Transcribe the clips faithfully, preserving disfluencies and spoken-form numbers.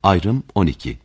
Ayrım on iki.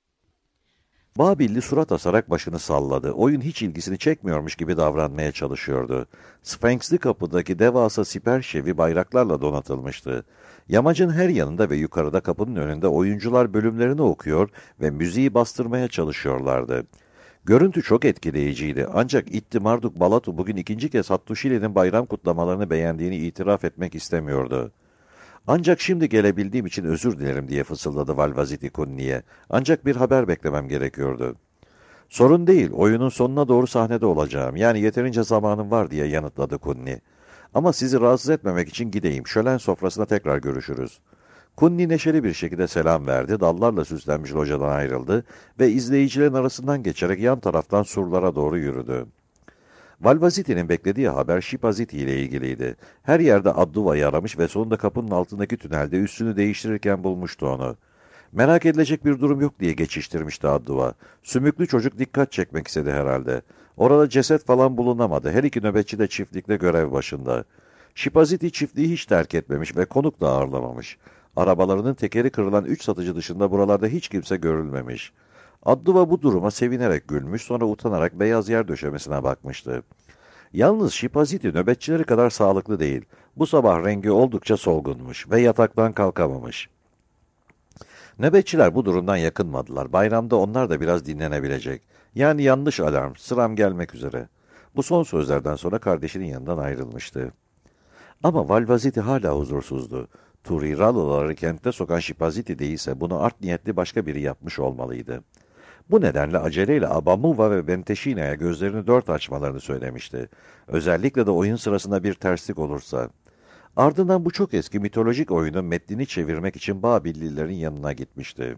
Babilli surat asarak başını salladı. Oyun hiç ilgisini çekmiyormuş gibi davranmaya çalışıyordu. Sphinx'li kapıdaki devasa siper şevi bayraklarla donatılmıştı. Yamacın her yanında ve yukarıda kapının önünde oyuncular bölümlerini okuyor ve müziği bastırmaya çalışıyorlardı. Görüntü çok etkileyiciydi. Ancak İtti Marduk Balatu bugün ikinci kez Hattuşili'nin bayram kutlamalarını beğendiğini itiraf etmek istemiyordu. Ancak şimdi gelebildiğim için özür dilerim diye fısıldadı Valvaziti Kunni'ye. Ancak bir haber beklemem gerekiyordu. Sorun değil, oyunun sonuna doğru sahnede olacağım. Yani yeterince zamanım var diye yanıtladı Kunni. Ama sizi rahatsız etmemek için gideyim. Şölen sofrasında tekrar görüşürüz. Kunni neşeli bir şekilde selam verdi, dallarla süslenmiş locadan ayrıldı ve izleyicilerin arasından geçerek yan taraftan surlara doğru yürüdü. Valvaziti'nin beklediği haber Şipaziti ile ilgiliydi. Her yerde Adduva'yı aramış ve sonunda kapının altındaki tünelde üstünü değiştirirken bulmuştu onu. Merak edilecek bir durum yok diye geçiştirmişti Adduva. Sümüklü çocuk dikkat çekmek istedi herhalde. Orada ceset falan bulunamadı. Her iki nöbetçi de çiftlikte görev başında. Şipaziti çiftliği hiç terk etmemiş ve konuk da ağırlamamış. Arabalarının tekeri kırılan üç satıcı dışında buralarda hiç kimse görülmemiş. Adduva bu duruma sevinerek gülmüş, sonra utanarak beyaz yer döşemesine bakmıştı. Yalnız Şipaziti nöbetçileri kadar sağlıklı değil. Bu sabah rengi oldukça solgunmuş ve yataktan kalkamamış. Nöbetçiler bu durumdan yakınmadılar. Bayramda onlar da biraz dinlenebilecek. Yani yanlış alarm, sıram gelmek üzere. Bu son sözlerden sonra kardeşinin yanından ayrılmıştı. Ama Valvaziti hala huzursuzdu. Turiralıları kente sokan Şipaziti değilse bunu art niyetli başka biri yapmış olmalıydı. Bu nedenle aceleyle Abamuva ve Benteşina'ya gözlerini dört açmalarını söylemişti. Özellikle de oyun sırasında bir terslik olursa. Ardından bu çok eski mitolojik oyunun metnini çevirmek için Babillilerin yanına gitmişti.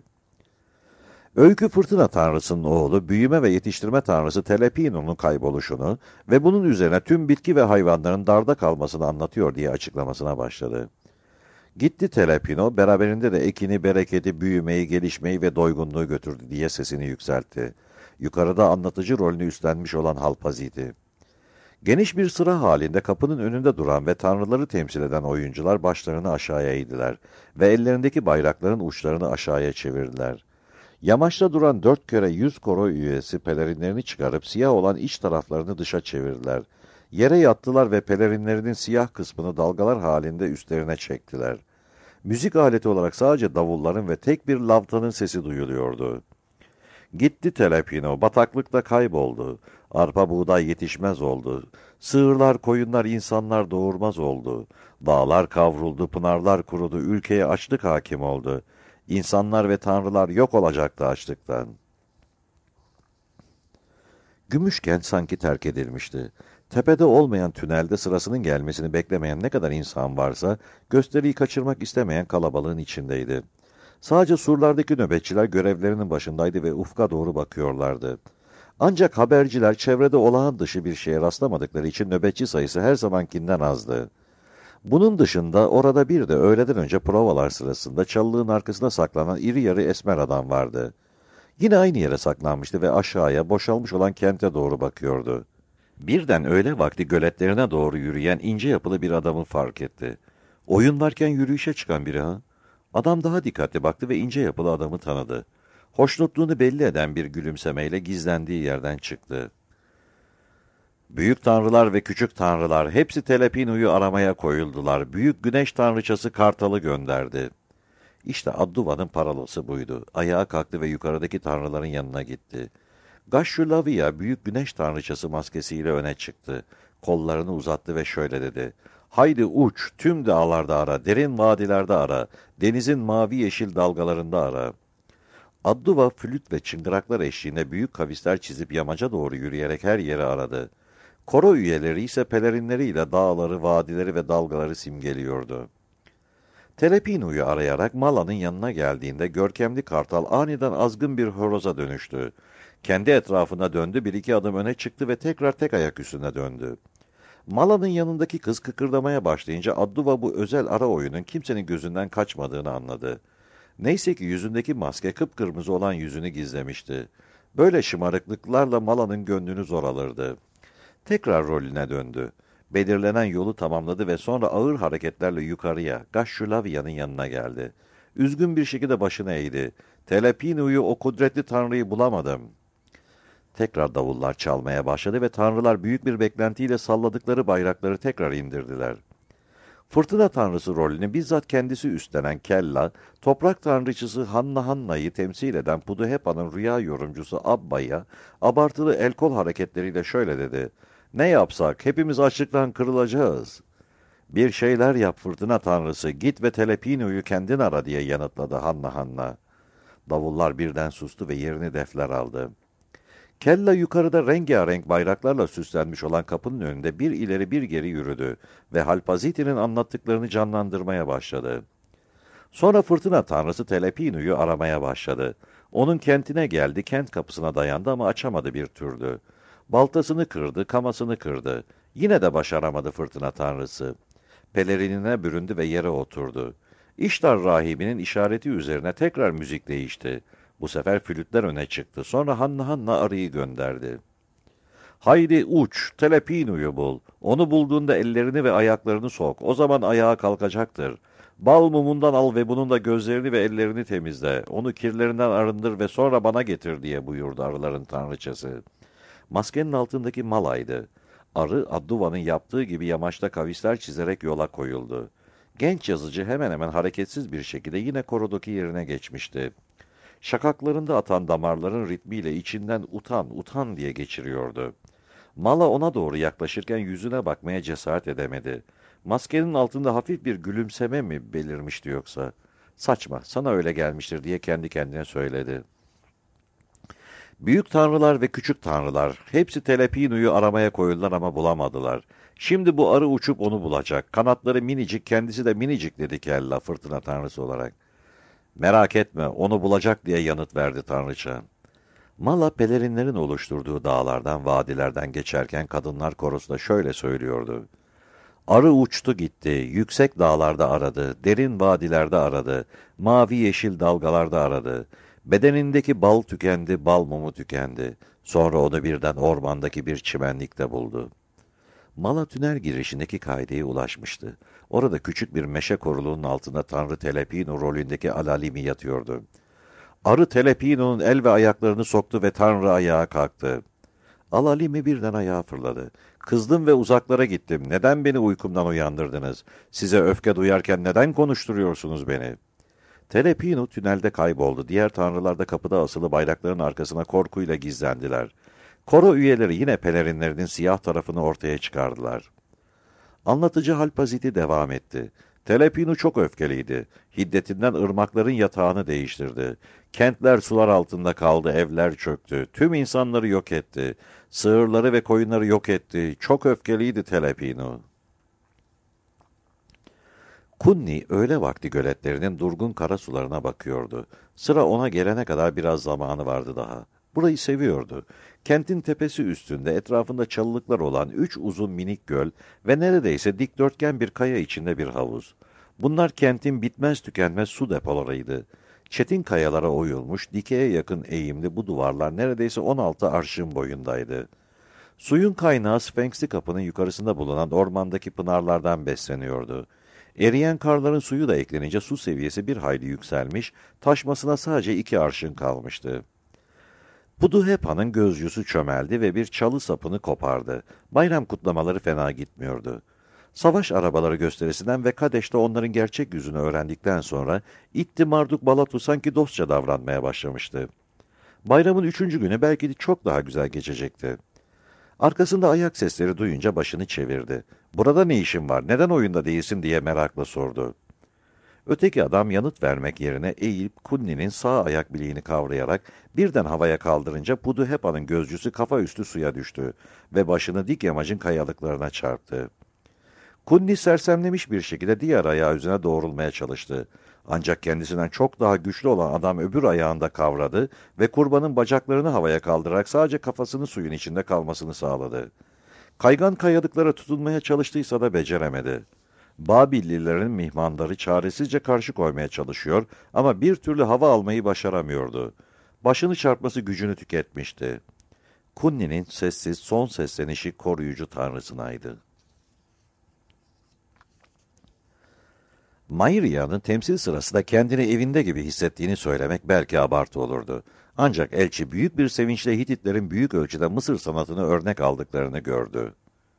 Öykü fırtına tanrısının oğlu, büyüme ve yetiştirme tanrısı Telepino'nun kayboluşunu ve bunun üzerine tüm bitki ve hayvanların darda kalmasını anlatıyor diye açıklamasına başladı. Gitti Telepino, beraberinde de ekini, bereketi, büyümeyi, gelişmeyi ve doygunluğu götürdü diye sesini yükseltti. Yukarıda anlatıcı rolünü üstlenmiş olan Halpaziti. Geniş bir sıra halinde kapının önünde duran ve tanrıları temsil eden oyuncular başlarını aşağıya eğdiler ve ellerindeki bayrakların uçlarını aşağıya çevirdiler. Yamaçta duran dört kere yüz koro üyesi pelerinlerini çıkarıp siyah olan iç taraflarını dışa çevirdiler. Yere yattılar ve pelerinlerinin siyah kısmını dalgalar halinde üstlerine çektiler. Müzik aleti olarak sadece davulların ve tek bir lavtanın sesi duyuluyordu. Gitti Telepino, bataklıkta kayboldu. Arpa buğday yetişmez oldu. Sığırlar, koyunlar, insanlar doğurmaz oldu. Dağlar kavruldu, pınarlar kurudu, ülkeye açlık hakim oldu. İnsanlar ve tanrılar yok olacaktı açlıktan. Gümüşkent sanki terk edilmişti. Tepede olmayan tünelde sırasının gelmesini beklemeyen ne kadar insan varsa, gösteriyi kaçırmak istemeyen kalabalığın içindeydi. Sadece surlardaki nöbetçiler görevlerinin başındaydı ve ufka doğru bakıyorlardı. Ancak haberciler çevrede olağan dışı bir şeye rastlamadıkları için nöbetçi sayısı her zamankinden azdı. Bunun dışında orada bir de öğleden önce provalar sırasında çalılığın arkasına saklanan iri yarı esmer adam vardı. Yine aynı yere saklanmıştı ve aşağıya boşalmış olan kente doğru bakıyordu. Birden öğle vakti göletlerine doğru yürüyen ince yapılı bir adamı fark etti. Oyun varken yürüyüşe çıkan biri ha? Adam daha dikkatli baktı ve ince yapılı adamı tanıdı. Hoşnutluğunu belli eden bir gülümsemeyle gizlendiği yerden çıktı. Büyük tanrılar ve küçük tanrılar hepsi Telepino'yu aramaya koyuldular. Büyük güneş tanrıçası Kartal'ı gönderdi. İşte Adduva'nın paralası buydu. Ayağa kalktı ve yukarıdaki tanrıların yanına gitti. Gashülavia büyük güneş tanrıçası maskesiyle öne çıktı. Kollarını uzattı ve şöyle dedi. Haydi uç, tüm dağlarda ara, derin vadilerde ara, denizin mavi yeşil dalgalarında ara. Adduva flüt ve çıngıraklar eşliğinde büyük kavisler çizip yamaca doğru yürüyerek her yeri aradı. Koro üyeleri ise pelerinleriyle dağları, vadileri ve dalgaları simgeliyordu. Telepino'yu arayarak Mala'nın yanına geldiğinde görkemli kartal aniden azgın bir horoza dönüştü. Kendi etrafına döndü, bir iki adım öne çıktı ve tekrar tek ayak üstüne döndü. Mala'nın yanındaki kız kıkırdamaya başlayınca Adduva bu özel ara oyunun kimsenin gözünden kaçmadığını anladı. Neyse ki yüzündeki maske kıpkırmızı olan yüzünü gizlemişti. Böyle şımarıklıklarla Mala'nın gönlünü zor alırdı. Tekrar rolüne döndü. Belirlenen yolu tamamladı ve sonra ağır hareketlerle yukarıya, Gashülavia'nın yanına geldi. Üzgün bir şekilde başını eğdi. Telepinu'yu, o kudretli tanrıyı bulamadım. Tekrar davullar çalmaya başladı ve tanrılar büyük bir beklentiyle salladıkları bayrakları tekrar indirdiler. Fırtına tanrısı rolünü bizzat kendisi üstlenen Kella, toprak tanrıçısı Hanna Hanna'yı temsil eden Puduhepa'nın rüya yorumcusu Abba'ya abartılı el kol hareketleriyle şöyle dedi: "Ne yapsak? Hepimiz açlıktan kırılacağız." "Bir şeyler yap fırtına tanrısı, git ve Telepinu'yu kendin ara," diye yanıtladı Hanna Hanna. Davullar birden sustu ve yerini defler aldı. Kella yukarıda rengarenk bayraklarla süslenmiş olan kapının önünde bir ileri bir geri yürüdü ve Halpaziti'nin anlattıklarını canlandırmaya başladı. Sonra fırtına tanrısı Telepinu'yu aramaya başladı. Onun kentine geldi, kent kapısına dayandı ama açamadı bir türlü. Baltasını kırdı, kamasını kırdı. Yine de başaramadı fırtına tanrısı. Pelerinine büründü ve yere oturdu. İştar rahibinin işareti üzerine tekrar müzik değişti. Bu sefer flütler öne çıktı. Sonra Hanna Hanna arıyı gönderdi. "Haydi uç, Telepinu'yu bul. Onu bulduğunda ellerini ve ayaklarını sok. O zaman ayağa kalkacaktır. Bal mumundan al ve bunun da gözlerini ve ellerini temizle. Onu kirlerinden arındır ve sonra bana getir," diye buyurdu arıların tanrıçası. Maskenin altındaki Mala'ydı. Arı, Adduva'nın yaptığı gibi yamaçta kavisler çizerek yola koyuldu. Genç yazıcı hemen hemen hareketsiz bir şekilde yine korodaki yerine geçmişti. Şakaklarında atan damarların ritmiyle içinden utan, utan diye geçiriyordu. Mala ona doğru yaklaşırken yüzüne bakmaya cesaret edemedi. Maskenin altında hafif bir gülümseme mi belirmişti yoksa? "Saçma, sana öyle gelmiştir," diye kendi kendine söyledi. Büyük tanrılar ve küçük tanrılar, hepsi Telepinu'yu aramaya koyuldular ama bulamadılar. Şimdi bu arı uçup onu bulacak. Kanatları minicik, kendisi de minicik, dedi Kella fırtına tanrısı olarak. "Merak etme, onu bulacak," diye yanıt verdi tanrıça. Mala, pelerinlerin oluşturduğu dağlardan, vadilerden geçerken kadınlar korosunda şöyle söylüyordu: "Arı uçtu gitti, yüksek dağlarda aradı, derin vadilerde aradı, mavi yeşil dalgalarda aradı. Bedenindeki bal tükendi, bal mumu tükendi. Sonra o da birden ormandaki bir çimenlikte buldu." Mala tünel girişindeki kaideye ulaşmıştı. Orada küçük bir meşe koruluğunun altında Tanrı Telepinu rolündeki Alalimi yatıyordu. Arı Telepinu'nun el ve ayaklarını soktu ve Tanrı ayağa kalktı. Alalimi birden ayağa fırladı. "Kızdım ve uzaklara gittim. Neden beni uykumdan uyandırdınız? Size öfke duyarken neden konuşturuyorsunuz beni?" Telepinu tünelde kayboldu. Diğer tanrılar da kapıda asılı bayrakların arkasına korkuyla gizlendiler. Koro üyeleri yine pelerinlerinin siyah tarafını ortaya çıkardılar. Anlatıcı Halpaziti devam etti. "Telepinu çok öfkeliydi. Hiddetinden ırmakların yatağını değiştirdi. Kentler sular altında kaldı, evler çöktü. Tüm insanları yok etti. Sığırları ve koyunları yok etti. Çok öfkeliydi Telepinu." Kunni öğle vakti göletlerinin durgun kara sularına bakıyordu. Sıra ona gelene kadar biraz zamanı vardı daha. Burayı seviyordu. Kentin tepesi üstünde etrafında çalılıklar olan üç uzun minik göl ve neredeyse dikdörtgen bir kaya içinde bir havuz. Bunlar kentin bitmez tükenmez su depolarıydı. Çetin kayalara oyulmuş, dikeye yakın eğimli bu duvarlar neredeyse on altı arşın boyundaydı. Suyun kaynağı Sphinx'li kapının yukarısında bulunan ormandaki pınarlardan besleniyordu. Eriyen karların suyu da eklenince su seviyesi bir hayli yükselmiş, taşmasına sadece iki arşın kalmıştı. Puduhepa'nın gözcüsü çömeldi ve bir çalı sapını kopardı. Bayram kutlamaları fena gitmiyordu. Savaş arabaları gösterisinden ve Kadeş'te onların gerçek yüzünü öğrendikten sonra İtti Marduk Balatu sanki dostça davranmaya başlamıştı. Bayramın üçüncü günü belki de çok daha güzel geçecekti. Arkasında ayak sesleri duyunca başını çevirdi. "Burada ne işin var, neden oyunda değilsin?" diye merakla sordu. Öteki adam yanıt vermek yerine eğilip Kunni'nin sağ ayak bileğini kavrayarak birden havaya kaldırınca Puduhepa'nın gözcüsü kafa üstü suya düştü ve başını dik yamacın kayalıklarına çarptı. Kunni sersemlemiş bir şekilde diğer ayağı üzerine doğrulmaya çalıştı. Ancak kendisinden çok daha güçlü olan adam öbür ayağında kavradı ve kurbanın bacaklarını havaya kaldırarak sadece kafasını suyun içinde kalmasını sağladı. Kaygan kayalıklara tutunmaya çalıştıysa da beceremedi. Babillilerin mihmandarı çaresizce karşı koymaya çalışıyor ama bir türlü hava almayı başaramıyordu. Başını çarpması gücünü tüketmişti. Kunni'nin sessiz son seslenişi koruyucu tanrısınaydı. Mairia'nın temsil sırasında kendini evinde gibi hissettiğini söylemek belki abartı olurdu. Ancak elçi büyük bir sevinçle Hititlerin büyük ölçüde Mısır sanatını örnek aldıklarını gördü.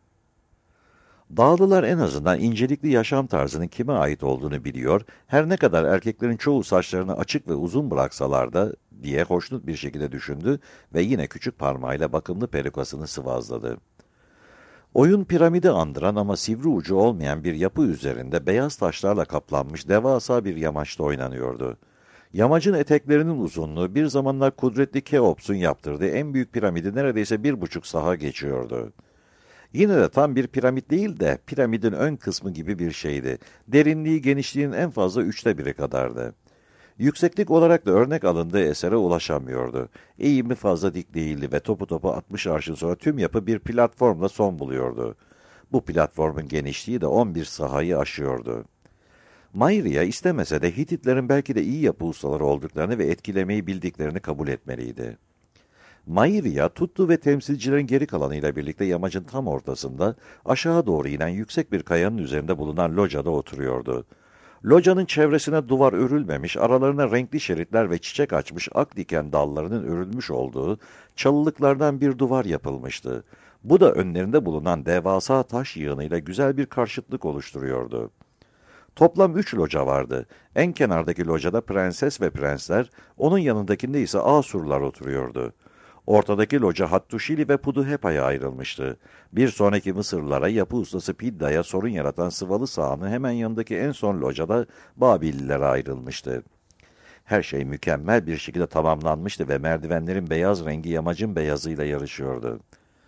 Dağlılar en azından incelikli yaşam tarzının kime ait olduğunu biliyor, her ne kadar erkeklerin çoğu saçlarını açık ve uzun bıraksalar da diye hoşnut bir şekilde düşündü ve yine küçük parmağıyla bakımlı perukasını sıvazladı. Oyun piramidi andıran ama sivri ucu olmayan bir yapı üzerinde beyaz taşlarla kaplanmış devasa bir yamaçta oynanıyordu. Yamacın eteklerinin uzunluğu bir zamanlar kudretli Keops'un yaptırdığı en büyük piramidi neredeyse bir buçuk saha geçiyordu. Yine de tam bir piramit değil de piramidin ön kısmı gibi bir şeydi. Derinliği genişliğin en fazla üçte biri kadardı. Yükseklik olarak da örnek alındığı esere ulaşamıyordu. Eğimi fazla dik değildi ve topu topu altmış arşın sonra tüm yapı bir platformla son buluyordu. Bu platformun genişliği de on bir sahayı aşıyordu. Mairia istemese de Hititlerin belki de iyi yapı ustaları olduklarını ve etkilemeyi bildiklerini kabul etmeliydi. Mairia, Tuttu ve temsilcilerin geri kalanıyla birlikte yamacın tam ortasında, aşağı doğru inen yüksek bir kayanın üzerinde bulunan locada oturuyordu. Locanın çevresine duvar örülmemiş, aralarına renkli şeritler ve çiçek açmış ak diken dallarının örülmüş olduğu çalılıklardan bir duvar yapılmıştı. Bu da önlerinde bulunan devasa taş yığınıyla güzel bir karşıtlık oluşturuyordu. Toplam üç loca vardı. En kenardaki locada prenses ve prensler, onun yanındakinde ise Asurlar oturuyordu. Ortadaki loca Hattuşili ve Puduhepa'ya ayrılmıştı. Bir sonraki Mısırlılara yapı ustası Pidda'ya sorun yaratan sıvalı sahanın hemen yanındaki en son locada Babillilere ayrılmıştı. Her şey mükemmel bir şekilde tamamlanmıştı ve merdivenlerin beyaz rengi yamacın beyazıyla yarışıyordu.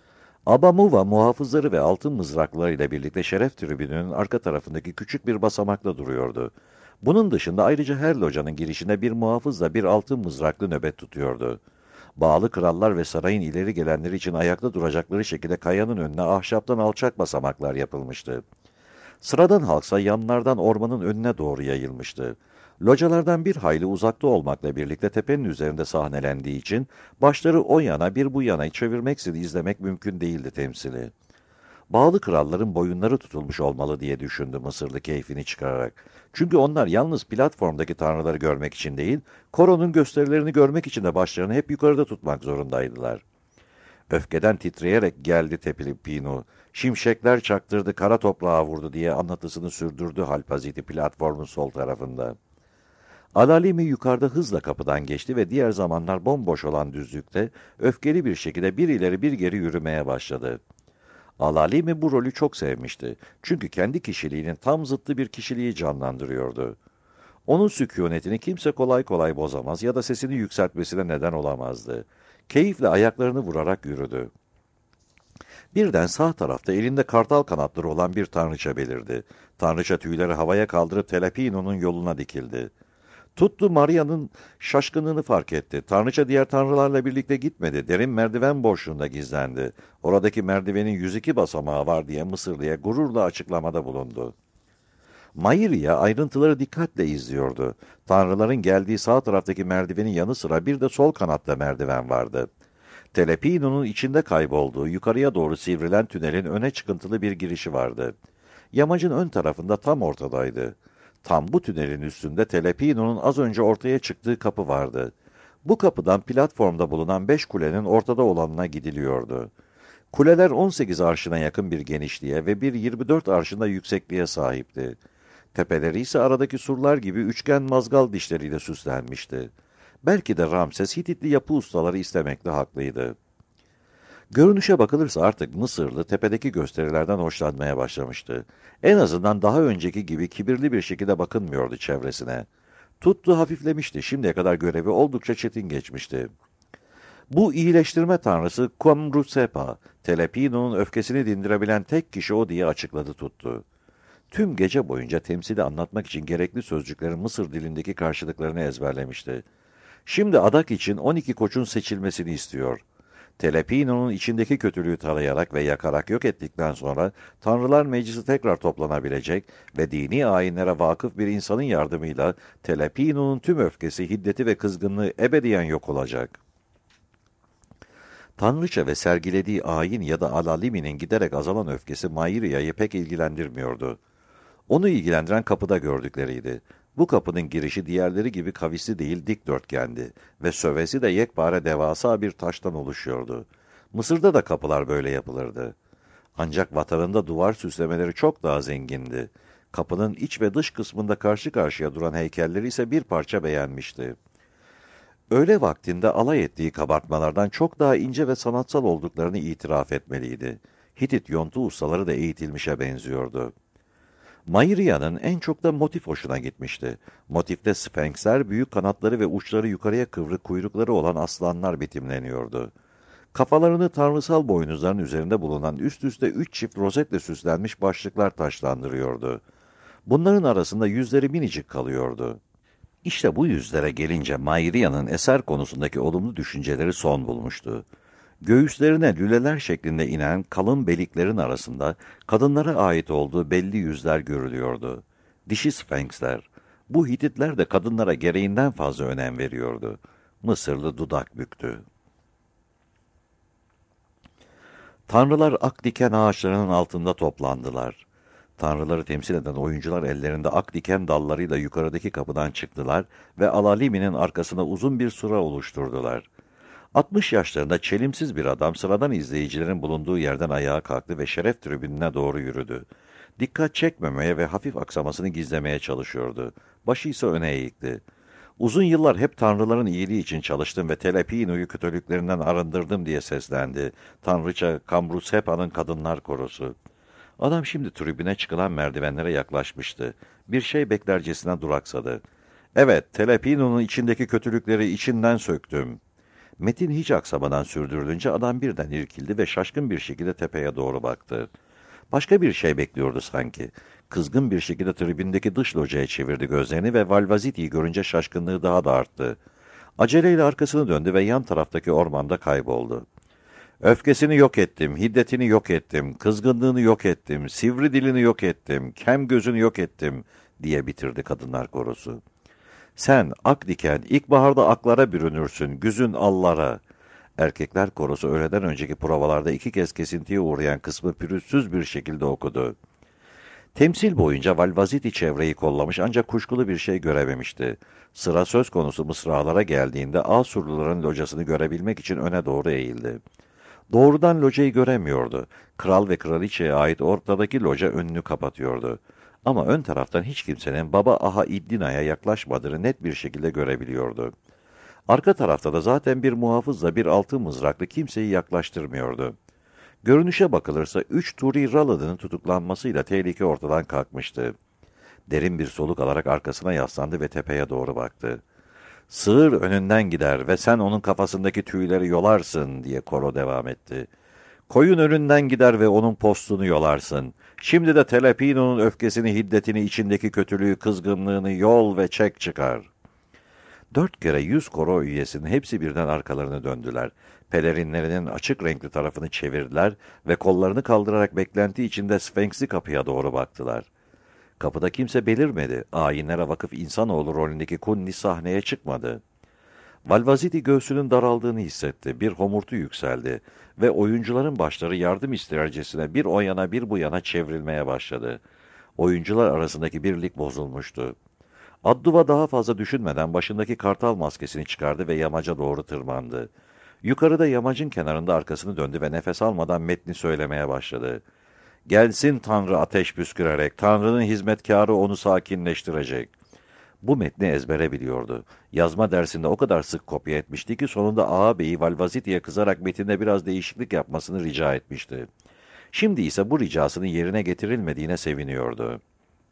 Abamuva muhafızları ve altın mızraklarıyla birlikte şeref tribününün arka tarafındaki küçük bir basamakta duruyordu. Bunun dışında ayrıca her locanın girişinde bir muhafızla bir altın mızraklı nöbet tutuyordu. Bağlı krallar ve sarayın ileri gelenleri için ayakta duracakları şekilde kayanın önüne ahşaptan alçak basamaklar yapılmıştı. Sıradan halksa yanlardan ormanın önüne doğru yayılmıştı. Localardan bir hayli uzakta olmakla birlikte tepenin üzerinde sahnelendiği için başları o yana bir bu yana çevirmeksizin izlemek mümkün değildi temsili. Bağlı kralların boyunları tutulmuş olmalı diye düşündü Mısırlı keyfini çıkararak. Çünkü onlar yalnız platformdaki tanrıları görmek için değil, koronun gösterilerini görmek için de başlarını hep yukarıda tutmak zorundaydılar. Öfkeden titreyerek geldi Tepilipino. Şimşekler çaktırdı, kara toprağa vurdu diye anlatısını sürdürdü Halpaziti platformun sol tarafında. Alalimi yukarıda hızla kapıdan geçti ve diğer zamanlar bomboş olan düzlükte öfkeli bir şekilde bir ileri bir geri yürümeye başladı. Alalimi bu rolü çok sevmişti. Çünkü kendi kişiliğinin tam zıttı bir kişiliği canlandırıyordu. Onun sükunetini kimse kolay kolay bozamaz ya da sesini yükseltmesine neden olamazdı. Keyifle ayaklarını vurarak yürüdü. Birden sağ tarafta elinde kartal kanatları olan bir tanrıça belirdi. Tanrıça tüyleri havaya kaldırıp Telepino'nun yoluna dikildi. Tuttu Maria'nın şaşkınlığını fark etti. Tanrıça diğer tanrılarla birlikte gitmedi. Derin merdiven boşluğunda gizlendi. Oradaki merdivenin yüz iki basamağı var diye Mısırlı'ya gururla açıklamada bulundu. Mairia ayrıntıları dikkatle izliyordu. Tanrıların geldiği sağ taraftaki merdivenin yanı sıra bir de sol kanatta merdiven vardı. Telepino'nun içinde kaybolduğu yukarıya doğru sivrilen tünelin öne çıkıntılı bir girişi vardı. Yamacın ön tarafında tam ortadaydı. Tam bu tünelin üstünde Telepino'nun az önce ortaya çıktığı kapı vardı. Bu kapıdan platformda bulunan beş kulenin ortada olanına gidiliyordu. Kuleler on sekiz arşına yakın bir genişliğe ve bir yirmi dört arşında yüksekliğe sahipti. Tepeleri ise aradaki surlar gibi üçgen mazgal dişleriyle süslenmişti. Belki de Ramses Hititli yapı ustaları istemekte haklıydı. Görünüşe bakılırsa artık Mısırlı tepedeki gösterilerden hoşlanmaya başlamıştı. En azından daha önceki gibi kibirli bir şekilde bakınmıyordu çevresine. Tuttu hafiflemişti, şimdiye kadar görevi oldukça çetin geçmişti. Bu iyileştirme tanrısı Quamrusepa, Telepino'nun öfkesini dindirebilen tek kişi o diye açıkladı Tuttu. Tüm gece boyunca temsili anlatmak için gerekli sözcüklerin Mısır dilindeki karşılıklarını ezberlemişti. Şimdi adak için on iki koçun seçilmesini istiyor. Telepino'nun içindeki kötülüğü tarayarak ve yakarak yok ettikten sonra Tanrılar Meclisi tekrar toplanabilecek ve dini ayinlere vakıf bir insanın yardımıyla Telepino'nun tüm öfkesi, hiddeti ve kızgınlığı ebediyen yok olacak. Tanrıça ve sergilediği ayin ya da Alalimi'nin giderek azalan öfkesi Mairia'yı pek ilgilendirmiyordu. Onu ilgilendiren kapıda gördükleriydi. Bu kapının girişi diğerleri gibi kavisli değil dikdörtgendi ve sövesi de yekpare devasa bir taştan oluşuyordu. Mısır'da da kapılar böyle yapılırdı. Ancak vatanında duvar süslemeleri çok daha zengindi. Kapının iç ve dış kısmında karşı karşıya duran heykelleri ise bir parça beğenmişti. Öğle vaktinde alay ettiği kabartmalardan çok daha ince ve sanatsal olduklarını itiraf etmeliydi. Hitit yontu ustaları da eğitilmişe benziyordu. Mairia'nın en çok da motif hoşuna gitmişti. Motifte sfenksler, büyük kanatları ve uçları yukarıya kıvrık kuyrukları olan aslanlar betimleniyordu. Kafalarını tanrısal boynuzların üzerinde bulunan üst üste üç çift rozetle süslenmiş başlıklar taşlandırıyordu. Bunların arasında yüzleri minicik kalıyordu. İşte bu yüzlere gelince Mairia'nın eser konusundaki olumlu düşünceleri son bulmuştu. Göğüslerine lüleler şeklinde inen kalın beliklerin arasında kadınlara ait olduğu belli yüzler görülüyordu. Dişi sfenksler. Bu Hititler de kadınlara gereğinden fazla önem veriyordu. Mısırlı dudak büktü. Tanrılar ak diken ağaçlarının altında toplandılar. Tanrıları temsil eden oyuncular ellerinde ak diken dallarıyla yukarıdaki kapıdan çıktılar ve Alalimi'nin arkasına uzun bir sıra oluşturdular. altmış yaşlarında çelimsiz bir adam sıradan izleyicilerin bulunduğu yerden ayağa kalktı ve şeref tribününe doğru yürüdü. Dikkat çekmemeye ve hafif aksamasını gizlemeye çalışıyordu. Başı ise öne eğikti. Uzun yıllar hep tanrıların iyiliği için çalıştım ve Telepino'yu kötülüklerinden arındırdım diye seslendi. Tanrıça Kambrusepa'nın kadınlar korosu. Adam şimdi tribüne çıkılan merdivenlere yaklaşmıştı. Bir şey beklercesine duraksadı. Evet, Telepino'nun içindeki kötülükleri içinden söktüm. Metin hiç aksamadan sürdürülünce adam birden irkildi ve şaşkın bir şekilde tepeye doğru baktı. Başka bir şey bekliyordu sanki. Kızgın bir şekilde tribündeki dış locaya çevirdi gözlerini ve Valvaziti'yi görünce şaşkınlığı daha da arttı. Aceleyle arkasını döndü ve yan taraftaki ormanda kayboldu. Öfkesini yok ettim, hiddetini yok ettim, kızgınlığını yok ettim, sivri dilini yok ettim, kem gözünü yok ettim diye bitirdi kadınlar korosu. Sen ak diken, ilkbaharda aklara bürünürsün, güzün allara. Erkekler korosu öğleden önceki provalarda iki kez kesintiye uğrayan kısmı pürüzsüz bir şekilde okudu. Temsil boyunca Valvaziti çevreyi kollamış ancak kuşkulu bir şey görememişti. Sıra söz konusu mısralara geldiğinde Asurluların locasını görebilmek için öne doğru eğildi. Doğrudan locayı göremiyordu. Kral ve kraliçeye ait ortadaki loca önünü kapatıyordu. Ama ön taraftan hiç kimsenin Baba Aha İddina'ya yaklaşmadığını net bir şekilde görebiliyordu. Arka tarafta da zaten bir muhafızla bir altın mızraklı kimseyi yaklaştırmıyordu. Görünüşe bakılırsa üç Turi Ralad'ın tutuklanmasıyla tehlike ortadan kalkmıştı. Derin bir soluk alarak arkasına yaslandı ve tepeye doğru baktı. Sığır önünden gider ve sen onun kafasındaki tüyleri yolarsın diye koro devam etti. Koyun önünden gider ve onun postunu yolarsın. Şimdi de Telepino'nun öfkesini, hiddetini, içindeki kötülüğü, kızgınlığını yol ve çek çıkar. Dört kere yüz koro üyesinin hepsi birden arkalarını döndüler. Pelerinlerinin açık renkli tarafını çevirdiler ve kollarını kaldırarak beklenti içinde Sfenksli kapıya doğru baktılar. Kapıda kimse belirmedi. Ayinlere vakıf insanoğlu rolündeki Kunni sahneye çıkmadı. Valvaziti göğsünün daraldığını hissetti. Bir homurtu yükseldi ve oyuncuların başları yardım istercesine bir o yana bir bu yana çevrilmeye başladı. Oyuncular arasındaki birlik bozulmuştu. Adduva daha fazla düşünmeden başındaki kartal maskesini çıkardı ve yamaca doğru tırmandı. Yukarıda yamacın kenarında arkasını döndü ve nefes almadan metni söylemeye başladı. Gelsin Tanrı ateş püskürerek, Tanrı'nın hizmetkarı onu sakinleştirecek. Bu metni ezbere biliyordu. Yazma dersinde o kadar sık kopya etmişti ki sonunda ağabeyi Valvaziti'ye kızarak metinde biraz değişiklik yapmasını rica etmişti. Şimdi ise bu ricasının yerine getirilmediğine seviniyordu.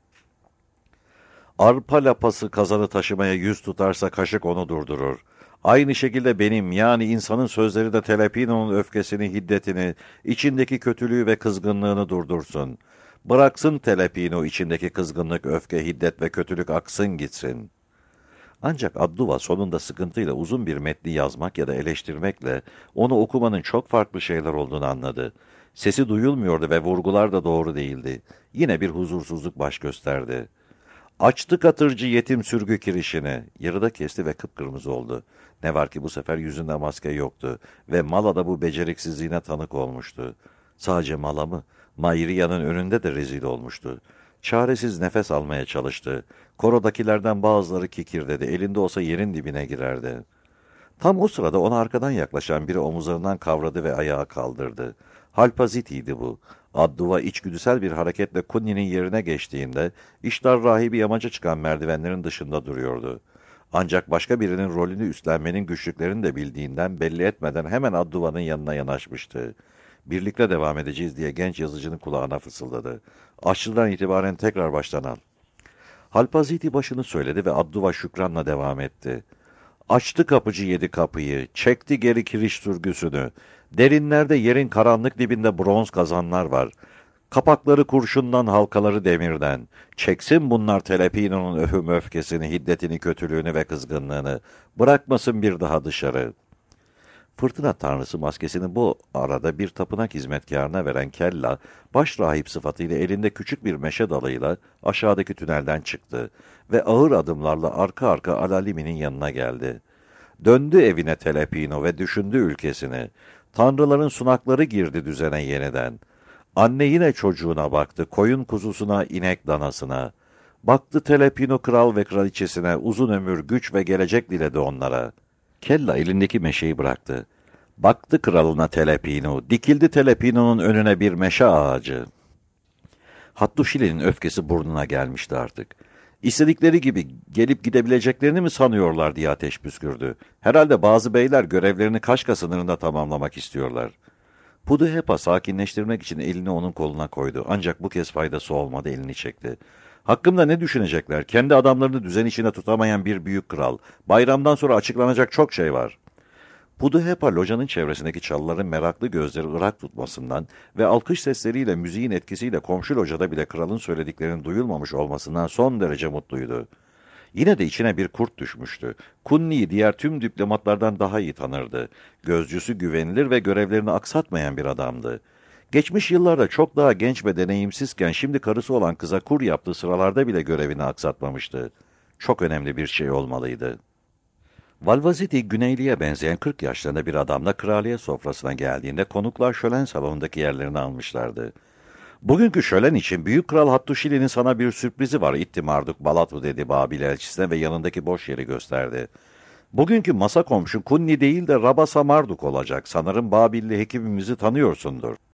Arpa lapası kazanı taşımaya yüz tutarsa kaşık onu durdurur. Aynı şekilde benim yani insanın sözleri de Telepino'nun öfkesini, hiddetini, içindeki kötülüğü ve kızgınlığını durdursun. Bıraksın Telepino içindeki kızgınlık, öfke, hiddet ve kötülük aksın gitsin. Ancak Adduva sonunda sıkıntıyla uzun bir metni yazmak ya da eleştirmekle onu okumanın çok farklı şeyler olduğunu anladı. Sesi duyulmuyordu ve vurgular da doğru değildi. Yine bir huzursuzluk baş gösterdi. Açtı katırcı yetim sürgü kirişini. Yarıda kesti ve kıpkırmızı oldu. Ne var ki bu sefer yüzünde maske yoktu ve Mala da bu beceriksizliğine tanık olmuştu. Sadece Mala mı? Mairia'nın önünde de rezil olmuştu. Çaresiz nefes almaya çalıştı. Korodakilerden bazıları kikirdedi. Elinde olsa yerin dibine girerdi. Tam o sırada ona arkadan yaklaşan biri omuzlarından kavradı ve ayağa kaldırdı. Halpaziti'ydi bu. Adduva içgüdüsel bir hareketle Kunni'nin yerine geçtiğinde, iştar rahibi yamaca çıkan merdivenlerin dışında duruyordu. Ancak başka birinin rolünü üstlenmenin güçlüklerini de bildiğinden belli etmeden hemen Adduva'nın yanına yanaşmıştı. Birlikte devam edeceğiz diye genç yazıcının kulağına fısıldadı. Aşçıdan itibaren tekrar baştan al. Halpaziti başını söyledi ve Adduva şükranla devam etti. Açtı kapıcı yedi kapıyı, çekti geri kiriş sürgüsünü. Derinlerde yerin karanlık dibinde bronz kazanlar var. Kapakları kurşundan, halkaları demirden. Çeksin bunlar Telepino'nun öfüm öfkesini, hiddetini, kötülüğünü ve kızgınlığını. Bırakmasın bir daha dışarı. Fırtına tanrısı maskesini bu arada bir tapınak hizmetkarına veren Kella, baş rahip sıfatıyla elinde küçük bir meşe dalıyla aşağıdaki tünelden çıktı ve ağır adımlarla arka arka Alalimi'nin yanına geldi. Döndü evine Telepino ve düşündü ülkesini. Tanrıların sunakları girdi düzene yeniden. Anne yine çocuğuna baktı, koyun kuzusuna, inek danasına. Baktı Telepino kral ve kraliçesine, uzun ömür, güç ve gelecek diledi onlara. Kella elindeki meşeyi bıraktı. Baktı kralına Telepino, dikildi Telepino'nun önüne bir meşe ağacı. Hattuşili'nin öfkesi burnuna gelmişti artık. İstedikleri gibi gelip gidebileceklerini mi sanıyorlar diye ateş püskürdü. Herhalde bazı beyler görevlerini Kaşka sınırında tamamlamak istiyorlar. Puduhepa sakinleştirmek için elini onun koluna koydu. Ancak bu kez faydası olmadı, elini çekti. Hakkımda ne düşünecekler? Kendi adamlarını düzen içinde tutamayan bir büyük kral. Bayramdan sonra açıklanacak çok şey var. Puduhepa locanın çevresindeki çalıların meraklı gözleri ırak tutmasından ve alkış sesleriyle müziğin etkisiyle komşu locada bile kralın söylediklerinin duyulmamış olmasından son derece mutluydu. Yine de içine bir kurt düşmüştü. Kunni'yi diğer tüm diplomatlardan daha iyi tanırdı. Gözcüsü güvenilir ve görevlerini aksatmayan bir adamdı. Geçmiş yıllarda çok daha genç ve deneyimsizken şimdi karısı olan kıza kur yaptığı sıralarda bile görevini aksatmamıştı. Çok önemli bir şey olmalıydı. Valvaziti, Güneyli'ye benzeyen kırk yaşlarında bir adamla kraliyet sofrasına geldiğinde konuklar şölen salonundaki yerlerini almışlardı. Bugünkü şölen için Büyük Kral Hattuşili'nin sana bir sürprizi var, İtti Marduk Balatu dedi Babil elçisine ve yanındaki boş yeri gösterdi. Bugünkü masa komşu Kunni değil de Rabasa Marduk olacak. Sanırım Babilli hekimimizi tanıyorsundur.